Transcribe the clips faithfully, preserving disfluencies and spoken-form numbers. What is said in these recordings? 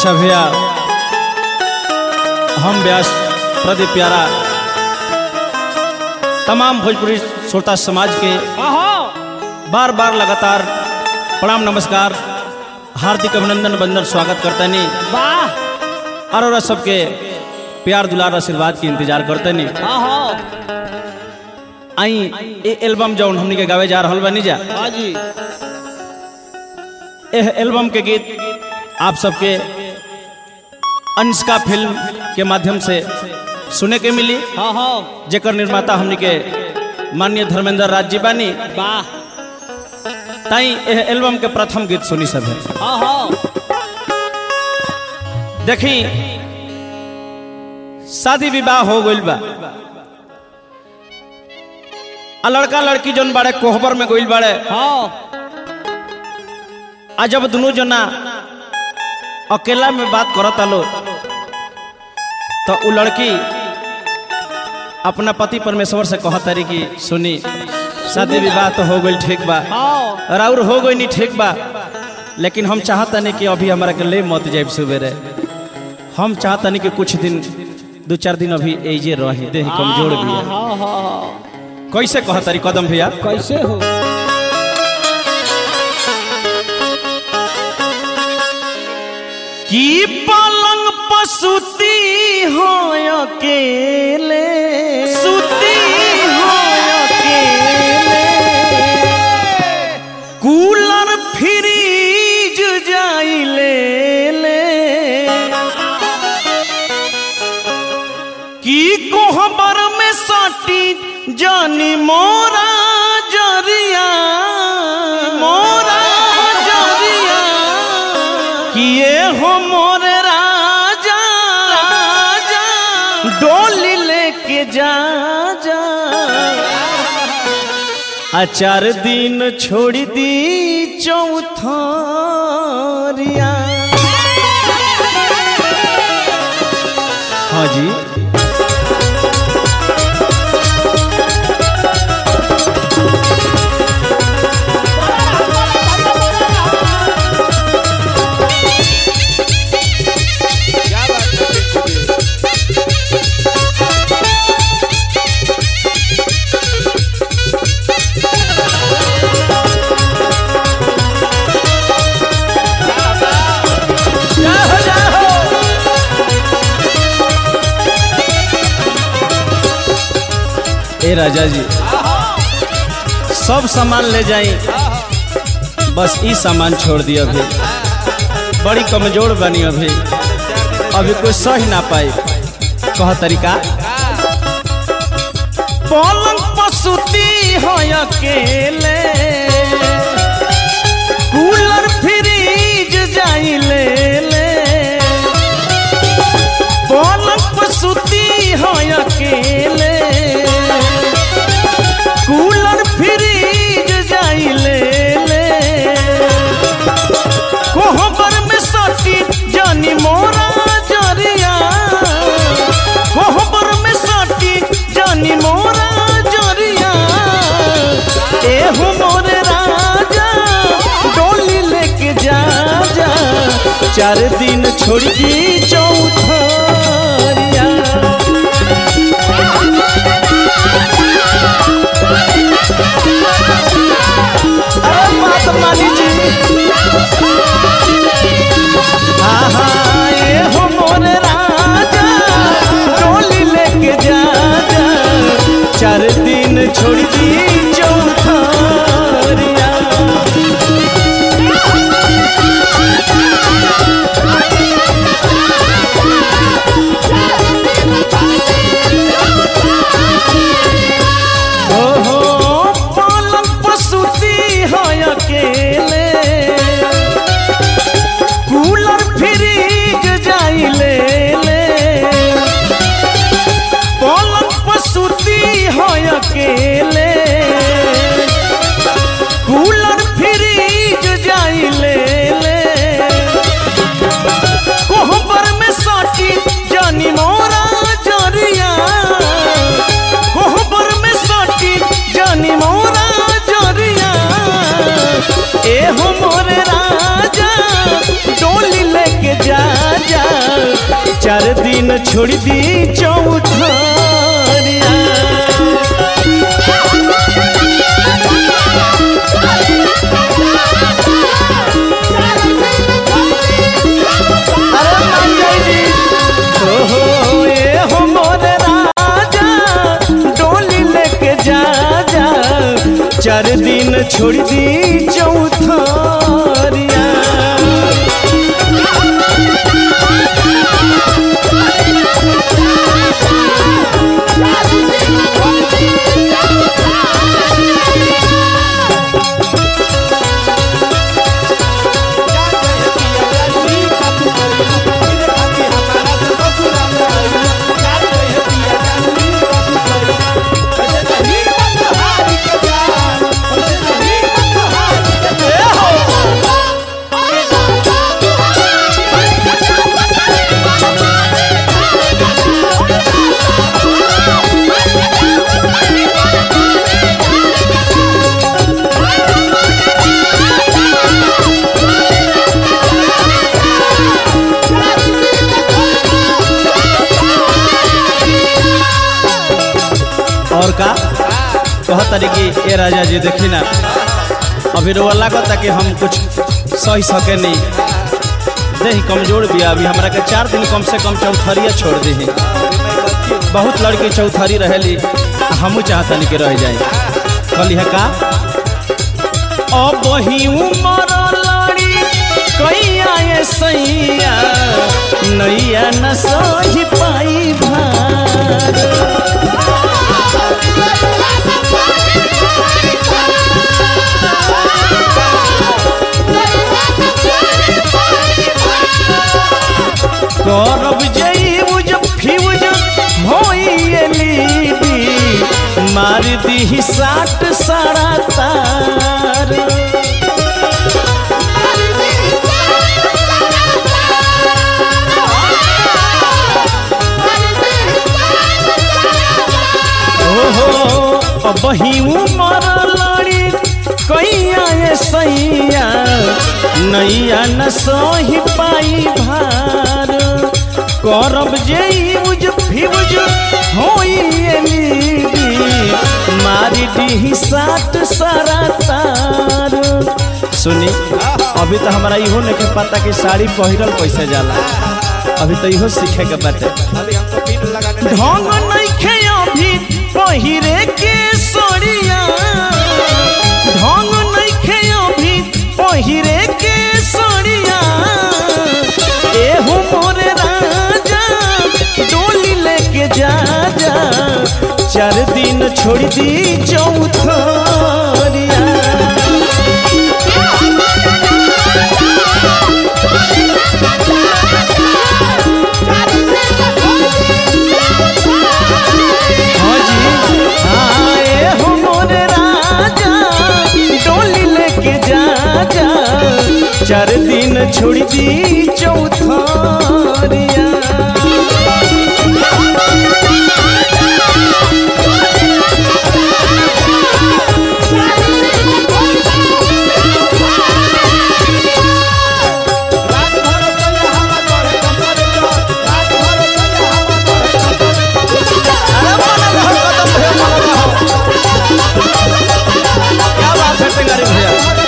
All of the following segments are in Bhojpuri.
अच्छा भैया, हम व्यास प्रदीप प्यारा तमाम भोजपुरी श्रोता समाज के बार बार लगातार प्रणाम नमस्कार हार्दिक अभिनंदन बंदन स्वागत करते नहीं वाह और सबके प्यार दुलार आशीर्वाद के इंतजार करते नहीं आई ए एल्बम जौन हमनी के गावे जा रहल बनी जा जी एह एल्बम के गीत आप सबके अंशका फिल्म के माध्यम से सुने के मिली। हाँ हाँ जेकर निर्माता हमनी के माननीय धर्मेंद्र राज जी बानी। वाह ताई एह एल्बम के प्रथम गीत सुनी सब है। हाँ हाँ देखी शादी विवाह हो गइल बा आ लड़का लड़की जोन बाड़े कोहबर में गइल बाड़े। हाँ आ जब दोनों जना अकेला में बात करत आलो तो वो लड़की अपना पति परमेश्वर से कहत तारी कि सुनी शादी विवाह तो हो गई ठीक बा हाँ राउर हो गई नहीं ठीक बा, लेकिन हम चाहता नहीं कि अभी हमारा के ले मत जाए सुबेरे। हम चाहता नहीं कि कुछ दिन दो चार दिन अभी एजे रही देह कमजोर भी है। हाँ हाँ कैसे कहत तारी कदम भैया? कैसे हो की पलंग पसुती हो अकेले सुती हो अकेले कूलर फ्रीज जाइले ले की कोहबर में साटी जानी मोरा जरिया मोरा जरिया किए हो मोरे राजा राजा डोली लेके जा जा आ चार दिन छोड़ दी चौथरिया। हाँ जी ए राजा जी सब सामान ले जाई, बस ई सामान छोड़ दिया। अभी बड़ी कमजोर बनी, अभी अभी कोई सही ना पाई। कह तरीका पलंग पसुती हो अकेले कूलर फ्रीज जाई ले ले पलंग पसुती हो अकेले कूलर फ्रीज जाई ले ले कोहबर में सटी जानी मोरा जरिया कोहबर में सटी जानी मोरा जरिया ए हो मोरे राजा डोली लेके जा जा चार दिन छोड़ दी चौथरिया। अरे बात मानी जी हाँ हाँ ये हो मोरे राजा डोली लेके जा जा चार दिन छोड़ दी चौथरिया। अकेले कूलर फ्रीज जाई ले ले पलंग पसुती हो अकेले कूलर फ्रीज जाई ले ले कोहबर में साटी जानी मोरा जरिया कोहबर में साटी जानी मोरा जरिया ए हो मोरे राजा डोली लेके जा दिन छोड़ दी चौथरिया। चार दिन छोड़ दी चौथरिया। और का कह तारी कि ए राजा जी देखी ना अभी रोवा लागता कि हम कुछ सही सके नहीं, देह कमजोर भी अभी हमरा के चार दिन कम से कम चौथरिया छोड़ दी। बहुत लड़की चौथरी रहेली, हमू चाहता नहीं कि रह जाए। कली है का अब ही उमर लड़ी कैया ये सैया नैया न सही पाई भार। करब जईबुज फ्यूज होइली मार दी साठ सारा तार। ओहो अब ही उमर लड़ी कैया ये सैया नैया न सही पाई भार। करब जेउज फ्यूज होइली मारी दी सात सारा तार। सुनी अभी तो हमारा इहो नहीं के पता कि साड़ी पहिरल कैसे जाला, अभी तो इहो सीखे के बाटे। ढंग नहीं खे अभी पहिरे के सड़िया, ढंग नहीं खे अभी पहिरे के सड़िया। एहू मोरे राजा डोली लेके जा जा चार दिन छोड़ दी चौथरिया। चार दिन छोड़ दी चौथरिया। क्या बात है टेंगारी भैया।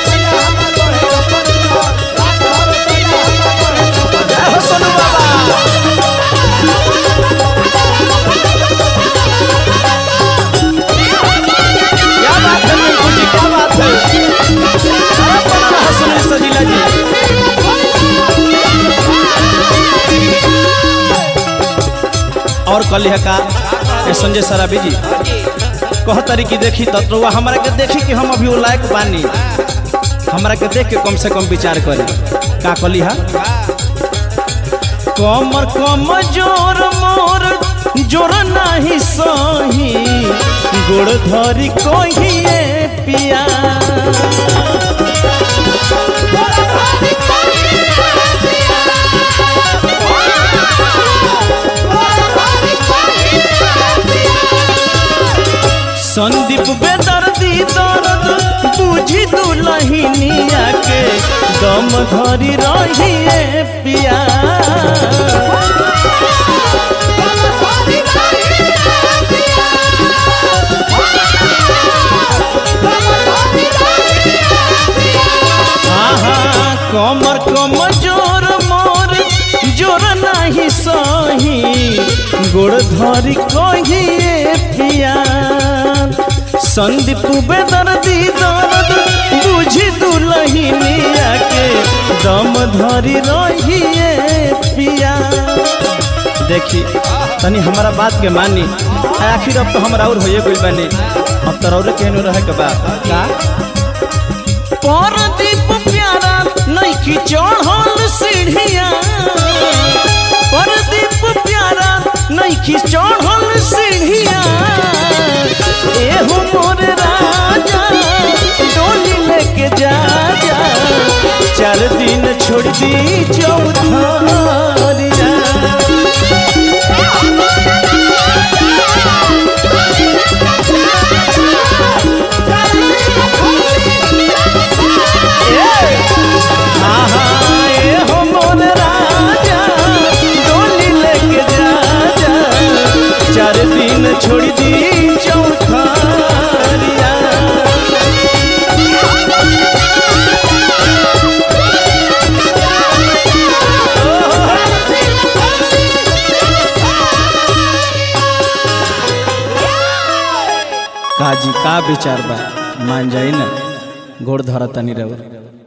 और कल है का संजय सराबी जी कह तारी की देखी तो हमारा के देखी कि हम अभी वो लायक बानी, हमारा के देख के कम से कम विचार करे। का कली है कमर कम जोर मोर जोर नहीं सही गोड़ धरी कहिए पिया। संदीप बेदर्दी दर्द बुझी दुलहिनिया के दम धरी रहिए पिया। धरी कहिए पिया संदीप बेदर्दी दर्द बुझी दुलहिनिया के दम धरी रहिए पिया। देखी तनी हमारा बात के मानी, आखिर अब तो हमरा और होइए गइल बानी, अब तो रौरे केहनो रहे के बा का परदीप प्यारा नइखी चढ़ल सीढ़िया, परदीप प्यारा नइखी चढ़ल सीढ़िया। एहो मोर राजा डोली लेके जा जा, चार दिन छोड़ दी चौधरिया। चार दिन छोड़ दी चौथारिया। काजी का विचार बा मान जाई ना, गोड़ धरा तनी रहो।